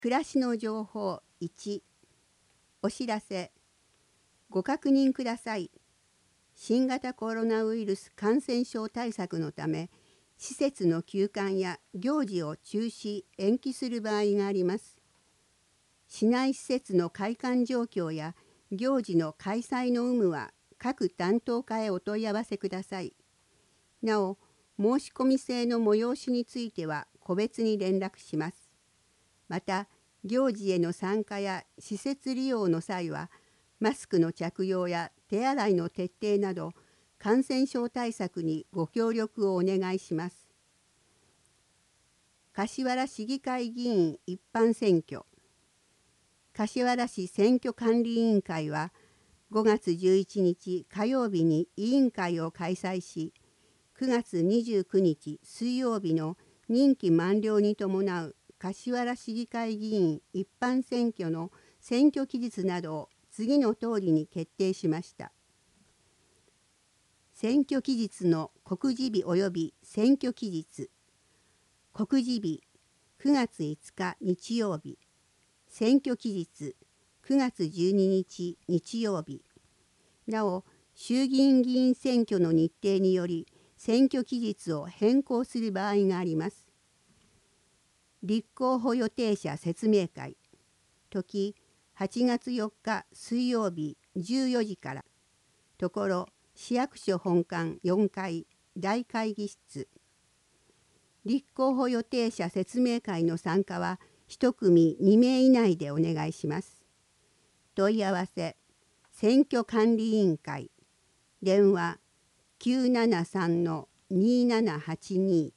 暮らしの情報1、お知らせ。ご確認ください。新型コロナウイルス感染症対策のため、施設の休館や行事を中止・延期する場合があります。市内施設の開館状況や行事の開催の有無は各担当課へお問い合わせください。なお、申し込み制の催しについては個別に連絡します。また、行事への参加や施設利用の際は、マスクの着用や手洗いの徹底など、感染症対策にご協力をお願いします。柏原市議会議員一般選挙。柏原市選挙管理委員会は、5月11日火曜日に委員会を開催し、9月29日水曜日の任期満了に伴う柏原市議会議員一般選挙の選挙期日などを次の通りに決定しました。選挙期日の告示日及び選挙期日。告示日9月5日日曜日。選挙期日9月12日日曜日。なお、衆議院議員選挙の日程により選挙期日を変更する場合があります。立候補予定者説明会。時8月4日水曜日14時から。ところ市役所本館4階大会議室。立候補予定者説明会の参加は1組2名以内でお願いします。問い合わせ選挙管理委員会電話 973-2782。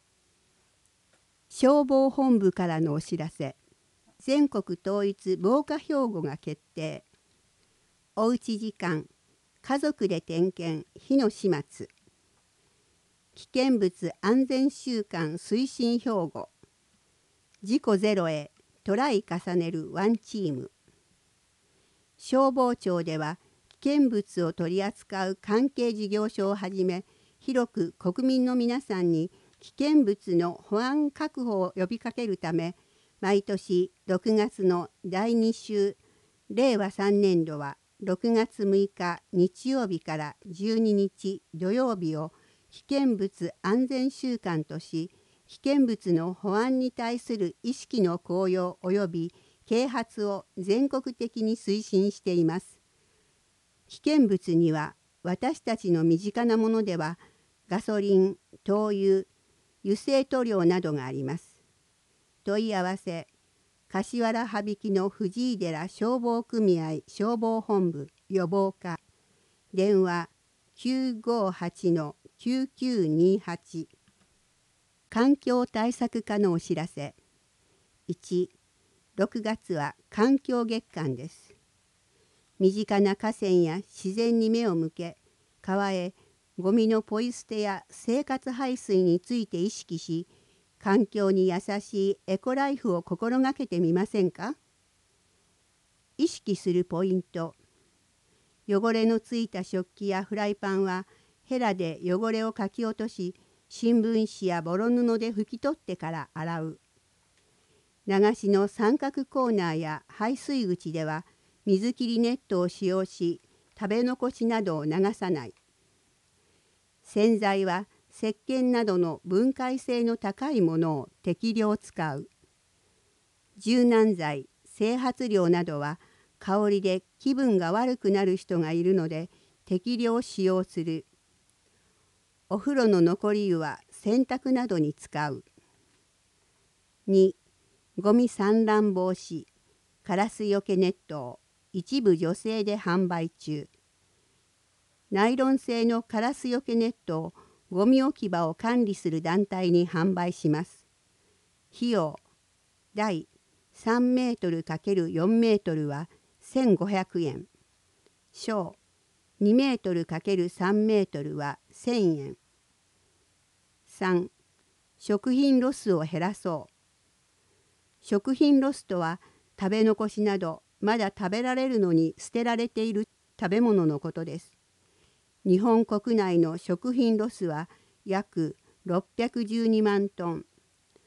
消防本部からのお知らせ。全国統一防火標語が決定。おうち時間、家族で点検、火の始末。危険物安全週間推進標語。事故ゼロへトライ重ねるワンチーム。消防庁では危険物を取り扱う関係事業所をはじめ、広く国民の皆さんに危険物の保安確保を呼びかけるため、毎年6月の第2週、令和3年度は6月6日日曜日から12日土曜日を危険物安全週間とし、危険物の保安に対する意識の高揚及び啓発を全国的に推進しています。危険物には私たちの身近なものではガソリン、灯油、油性塗料などがあります。問い合わせ柏原羽曳の藤井寺消防組合消防本部予防課電話 958-9928。 環境対策課のお知らせ。1、6月は環境月間です。身近な河川や自然に目を向け、川へゴミのポイ捨てや生活排水について意識し、環境に優しいエコライフを心がけてみませんか？意識するポイント。汚れのついた食器やフライパンはヘラで汚れをかき落とし、新聞紙やボロ布で拭き取ってから洗う。流しの三角コーナーや排水口では水切りネットを使用し、食べ残しなどを流さない。洗剤は石鹸などの分解性の高いものを適量使う。柔軟剤、整髪料などは香りで気分が悪くなる人がいるので適量使用する。お風呂の残り湯は洗濯などに使う。2、ゴミ散乱防止、カラスよけネットを一部女性で販売中。ナイロン製のカラスよけネットをゴミ置き場を管理する団体に販売します。費用、第3メートル ×4 メートルは1500円。小2メートル ×3 メートルは1000円。3、食品ロスを減らそう。食品ロスとは食べ残しなどまだ食べられるのに捨てられている食べ物のことです。日本国内の食品ロスは約612万トン。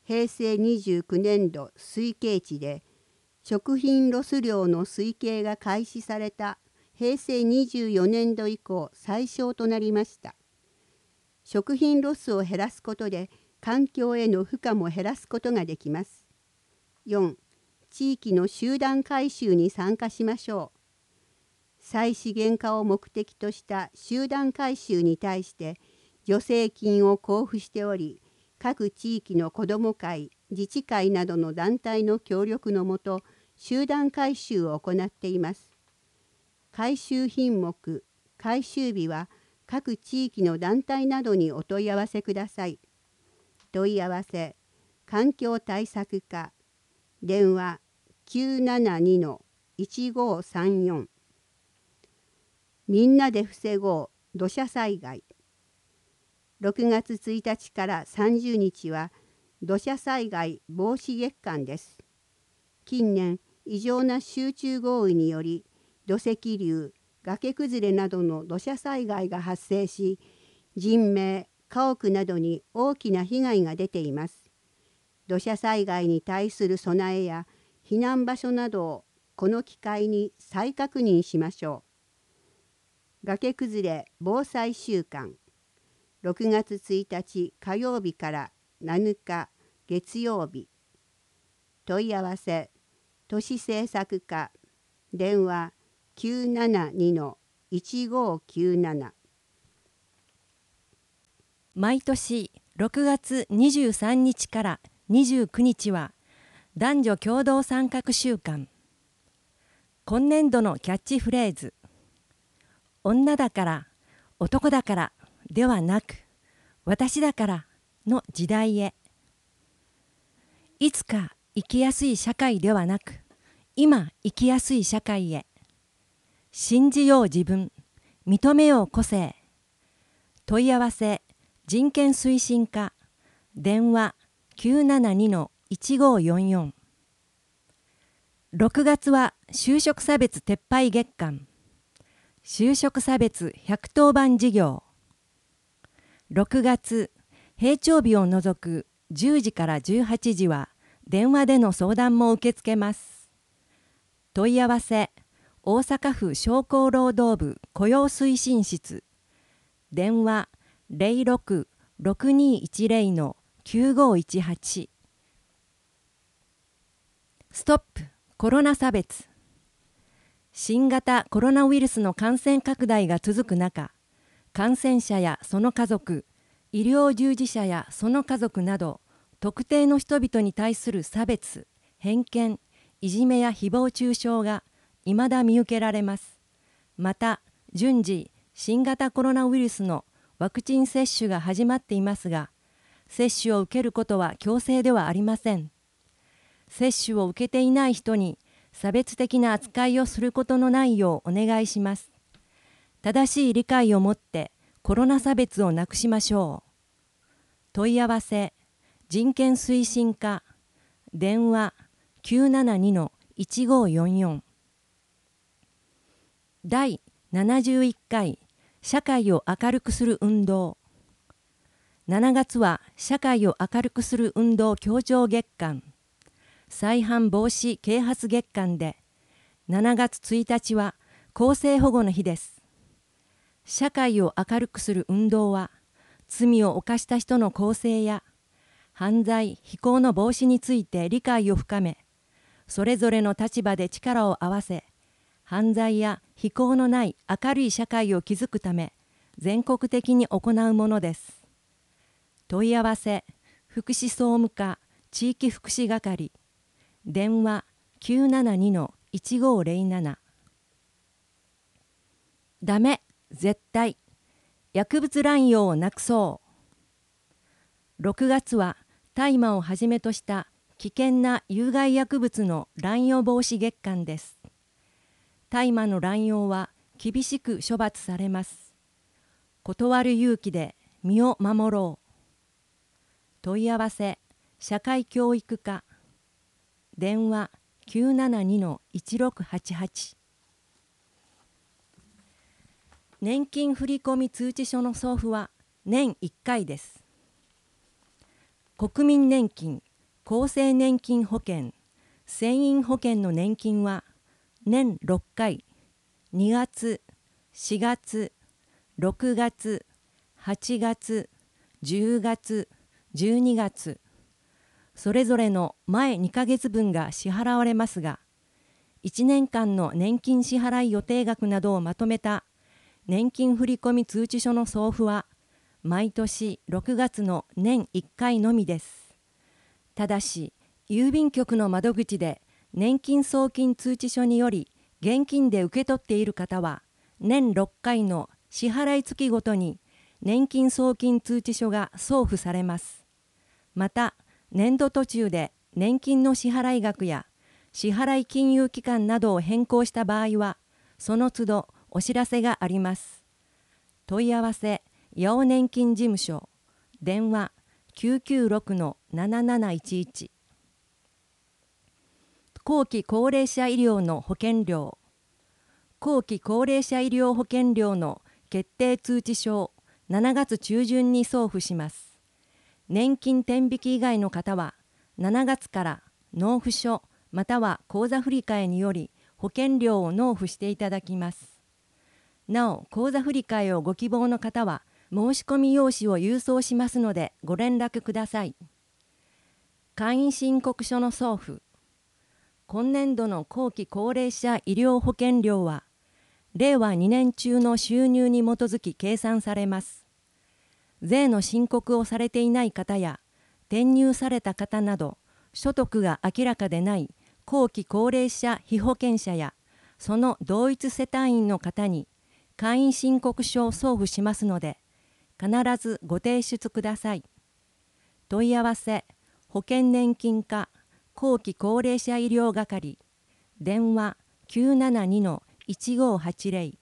平成29年度推計値で食品ロス量の推計が開始された平成24年度以降最小となりました。食品ロスを減らすことで環境への負荷も減らすことができます。4、地域の集団回収に参加しましょう。再資源化を目的とした集団回収に対して助成金を交付しており、各地域の子ども会、自治会などの団体の協力のもと集団回収を行っています。回収品目、回収日は各地域の団体などにお問い合わせください。問い合わせ、環境対策課、電話 972-1534。みんなで防ごう土砂災害。6月1日から30日は土砂災害防止月間です。近年、異常な集中豪雨により土石流、崖崩れなどの土砂災害が発生し、人命、家屋などに大きな被害が出ています。土砂災害に対する備えや避難場所などをこの機会に再確認しましょう。崖崩れ防災週間、6月1日火曜日から7日月曜日。問い合わせ、都市政策課、電話 972-1597。 毎年6月23日から29日は男女共同参画週間。今年度のキャッチフレーズ、女だから男だからではなく私だからの時代へ。いつか生きやすい社会ではなく今生きやすい社会へ。信じよう自分、認めよう個性。問い合わせ、人権推進課、電話 972-1544。6月は就職差別撤廃月間。就職差別110番事業。6月、平常日を除く10時から18時は電話での相談も受け付けます。問い合わせ、大阪府商工労働部雇用推進室。電話 06-6210-9518。ストップコロナ差別。新型コロナウイルスの感染拡大が続く中、感染者やその家族、医療従事者やその家族など、特定の人々に対する差別、偏見、いじめや誹謗中傷が未だ見受けられます。また、順次、新型コロナウイルスのワクチン接種が始まっていますが、接種を受けることは強制ではありません。接種を受けていない人に、差別的な扱いをすることのないようお願いします。正しい理解を持ってコロナ差別をなくしましょう。問い合わせ、人権推進課、電話 972-1544。第71回社会を明るくする運動。7月は社会を明るくする運動協調月間。再犯防止啓発月間で、7月1日は更生保護の日です。社会を明るくする運動は、罪を犯した人の更生や、犯罪・非行の防止について理解を深め、それぞれの立場で力を合わせ、犯罪や非行のない明るい社会を築くため、全国的に行うものです。問い合わせ、福祉総務課地域福祉係。電話 972-1507。ダメ、絶対。薬物乱用をなくそう。6月は大麻をはじめとした危険な有害薬物の乱用防止月間です。大麻の乱用は厳しく処罰されます。断る勇気で身を守ろう。問い合わせ、社会教育課。電話 972-1688。年金振込通知書の送付は年1回です。国民年金厚生年金保険、船員保険の年金は年6回、2月、4月、6月、8月、10月、12月、それぞれの前2ヶ月分が支払われますが、1年間の年金支払い予定額などをまとめた年金振込通知書の送付は、毎年6月の年1回のみです。ただし、郵便局の窓口で年金送金通知書により現金で受け取っている方は、年6回の支払い月ごとに年金送金通知書が送付されます。また、年度途中で年金の支払い額や支払い金融機関などを変更した場合は、その都度お知らせがあります。問い合わせ、八尾年金事務所、電話 996-7711。後期高齢者医療の保険料。後期高齢者医療保険料の決定通知書を7月中旬に送付します。年金天引き以外の方は、7月から納付書または口座振替により保険料を納付していただきます。なお、口座振替をご希望の方は、申し込み用紙を郵送しますのでご連絡ください。会員申告書の送付。今年度の後期高齢者医療保険料は、令和2年中の収入に基づき計算されます。税の申告をされていない方や、転入された方など、所得が明らかでない後期高齢者被保険者や、その同一世帯員の方に、会員申告書を送付しますので、必ずご提出ください。問い合わせ、保険年金課後期高齢者医療係、電話 972-1580。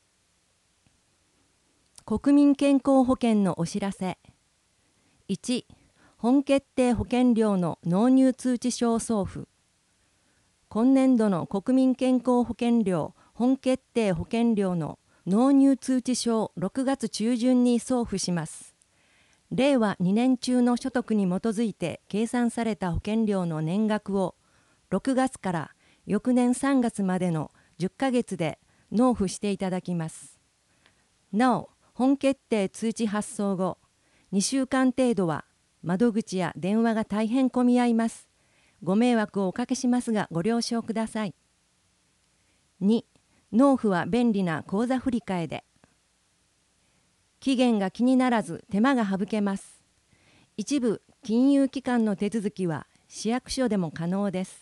国民健康保険のお知らせ。1、本決定保険料の納入通知書を送付。今年度の国民健康保険料本決定保険料の納入通知書を6月中旬に送付します。令和2年中の所得に基づいて計算された保険料の年額を6月から翌年3月までの10ヶ月で納付していただきます。なお、本決定通知発送後、2週間程度は窓口や電話が大変混み合います。ご迷惑をおかけしますがご了承ください。2、納付は便利な口座振替で。期限が気にならず手間が省けます。一部金融機関の手続きは市役所でも可能です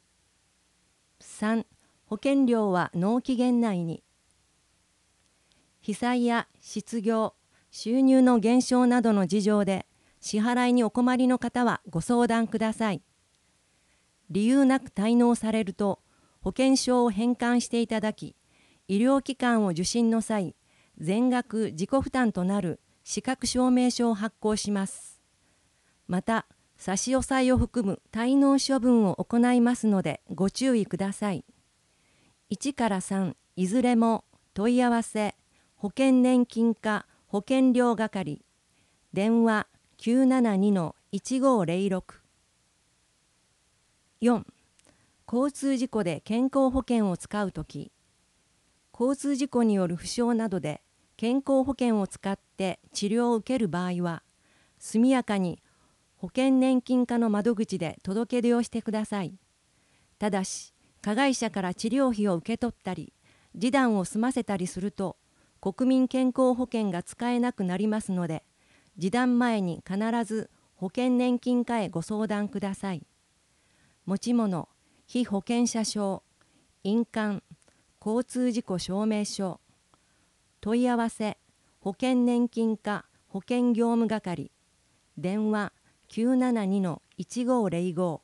。3、保険料は納期限内に。被災や失業、収入の減少などの事情で支払いにお困りの方はご相談ください。理由なく滞納されると保険証を返還していただき、医療機関を受診の際、全額自己負担となる資格証明書を発行します。また、差し押さえを含む滞納処分を行いますのでご注意ください。1から3、いずれも問い合わせ、保険年金課保険料係、電話 972-1506。4、交通事故で健康保険を使うとき、交通事故による負傷などで健康保険を使って治療を受ける場合は、速やかに保険年金課の窓口で届け出をしてください。ただし、加害者から治療費を受け取ったり、示談を済ませたりすると、国民健康保険が使えなくなりますので、示談前に必ず保険年金課へご相談ください。持ち物、被保険者証、印鑑、交通事故証明書。問い合わせ、保険年金課保険業務係、電話 972-1505。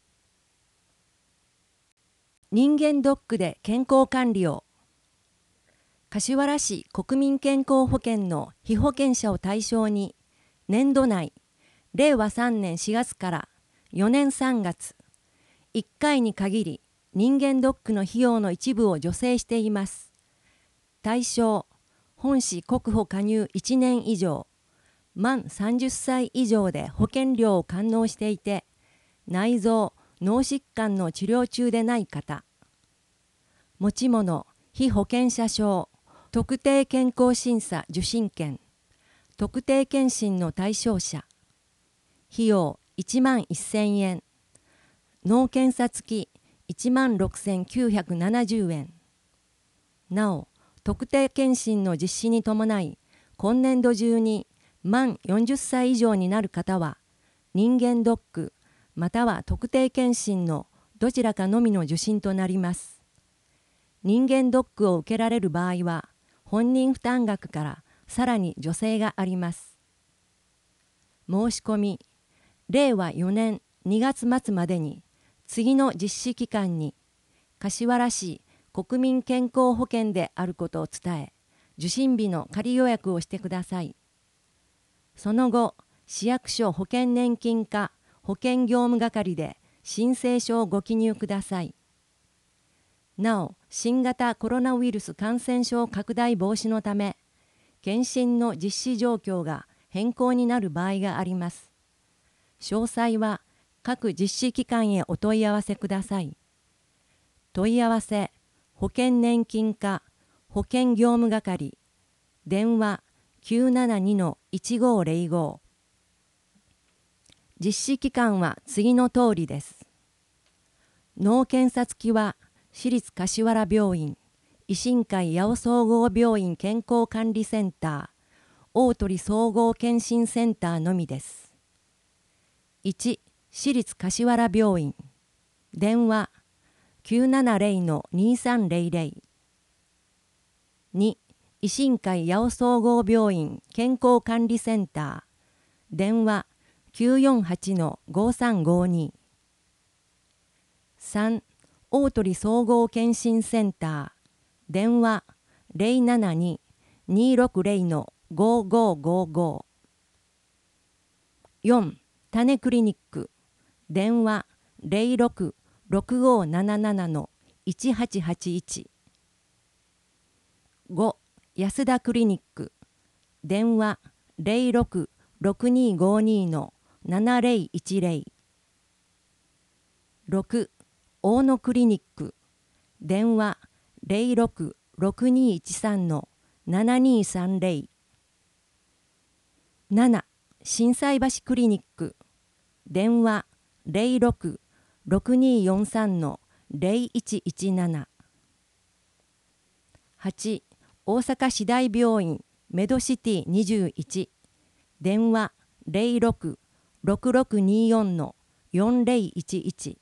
人間ドックで健康管理を。柏原市国民健康保険の被保険者を対象に、年度内、令和3年4月から4年3月、1回に限り人間ドックの費用の一部を助成しています。対象、本市国保加入1年以上、満30歳以上で保険料を完納していて、 内臓・脳疾患の治療中でない方、持ち物・被保険者証、特定健康審査受診券、特定健診の対象者、費用1万1000円、脳検査付き1万6970円。なお、特定健診の実施に伴い、今年度中に満40歳以上になる方は、人間ドックまたは特定健診のどちらかのみの受診となります。人間ドックを受けられる場合は、本人負担額からさらに助成があります。申し込み、令和4年2月末までに、次の実施期間に、柏原市国民健康保険であることを伝え、受診日の仮予約をしてください。その後、市役所保険年金課保険業務係で申請書をご記入ください。なお、新型コロナウイルス感染症拡大防止のため、検診の実施状況が変更になる場合があります。詳細は各実施機関へお問い合わせください。問い合わせ、保険年金課保険業務係、電話 972-1505。実施期間は次の通りです。脳検査付きは市立柏原病院、維新会八尾総合病院健康管理センター、大鳥総合健診センターのみです。1、市立柏原病院、電話 970-2300。2、維新会八尾総合病院健康管理センター、電話 948-5352。3、大鳥総合健診センター、電話 072-260-5555。4、種クリニック、電話 06-6577-1881。5、安田クリニック、電話 06-6252-7010。6、大野クリニック、電話 06-6213-7230。7、心斎橋クリニック、電話 06-6243-0117。8、大阪市大病院メドシティ21、電話 06-6624-4011。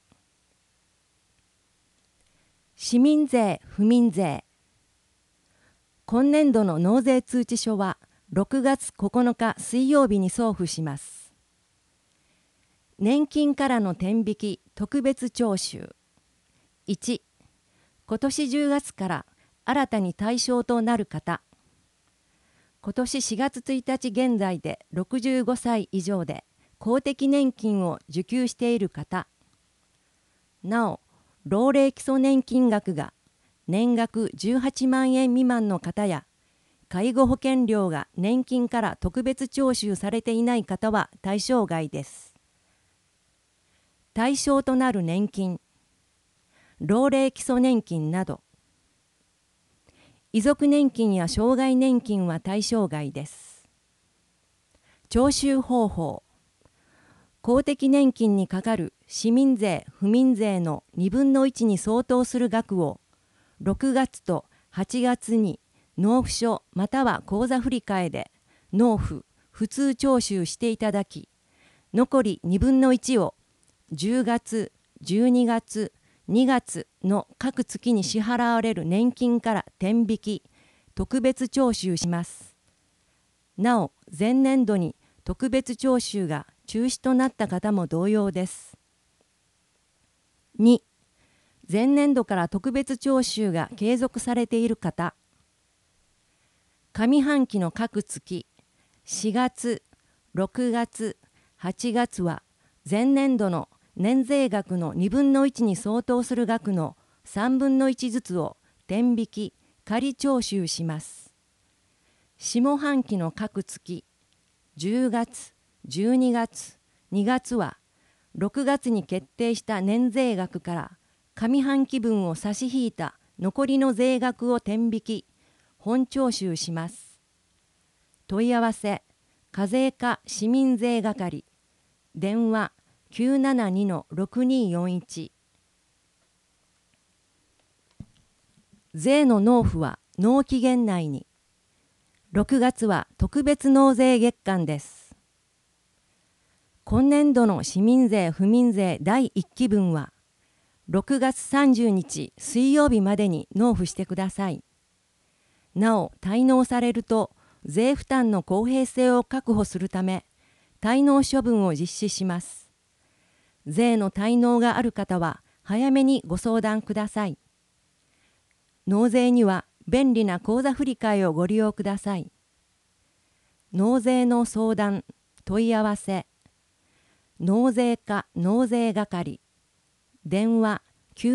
市民税・府民税。今年度の納税通知書は6月9日水曜日に送付します。年金からの天引き特別徴収。1、今年10月から新たに対象となる方。今年4月1日現在で65歳以上で公的年金を受給している方。なお、老齢基礎年金額が年額18万円未満の方や、介護保険料が年金から特別徴収されていない方は対象外です。対象となる年金、老齢基礎年金など、遺族年金や障害年金は対象外です。徴収方法、公的年金にかかる市民税・府民税の2分の1に相当する額を6月と8月に納付書または口座振替で納付・普通徴収していただき、残り2分の1を10月、12月、2月の各月に支払われる年金から天引き・特別徴収します。なお、前年度に特別徴収が中止となった方も同様です。2、前年度から特別徴収が継続されている方。上半期の各月、4月、6月、8月は前年度の年税額の2分の1に相当する額の3分の1ずつを天引き・仮徴収します。下半期の各月、10月、12月、2月は 6月に決定した年税額から上半期分を差し引いた残りの税額を天引き、本徴収します。問い合わせ、課税課市民税係、電話 972-6241。税の納付は納期限内に。6月は特別納税月間です。今年度の市民税・府民税第1期分は、6月30日水曜日までに納付してください。なお、滞納されると、税負担の公平性を確保するため、滞納処分を実施します。税の滞納がある方は、早めにご相談ください。納税には便利な口座振替をご利用ください。納税の相談・問い合わせ、納税課納税係、電話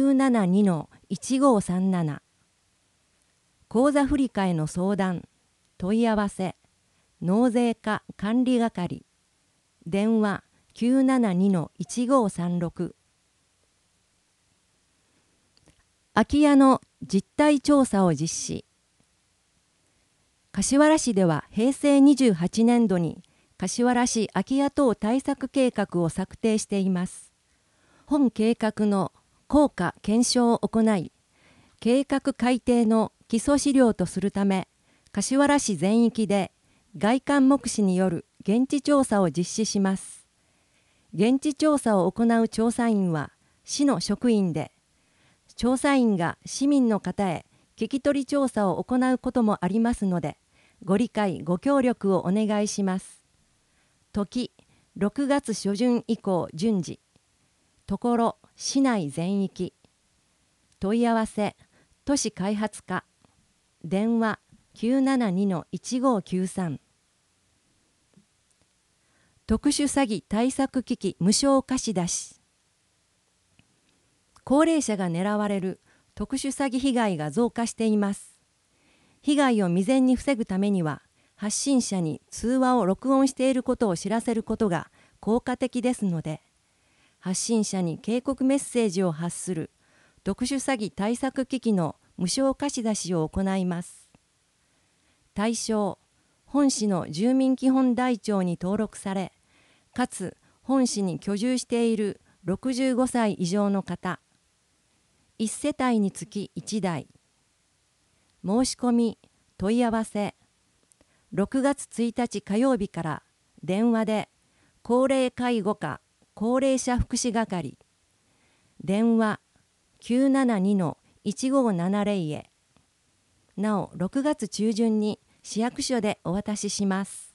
972-1537。口座振替の相談・問い合わせ、納税課管理係、電話 972-1536。空き家の実態調査を実施。柏原市では平成28年度に柏原市空き家等対策計画を策定しています。本計画の効果検証を行い、計画改定の基礎資料とするため、柏原市全域で外観目視による現地調査を実施します。現地調査を行う調査員は市の職員で、調査員が市民の方へ聞き取り調査を行うこともありますので、ご理解ご協力をお願いします。時、6月初旬以降順次。ところ、市内全域。問い合わせ、都市開発課。電話 972-1593。特殊詐欺対策機器無償貸し出し。高齢者が狙われる特殊詐欺被害が増加しています。被害を未然に防ぐためには、発信者に通話を録音していることを知らせることが効果的ですので、発信者に警告メッセージを発する特殊詐欺対策機器の無償貸し出しを行います。対象、本市の住民基本台帳に登録され、かつ本市に居住している65歳以上の方、1世帯につき1台。申し込み・問い合わせ、6月1日火曜日から電話で高齢介護課高齢者福祉係、電話 972-1570 へ。なお、6月中旬に市役所でお渡しします。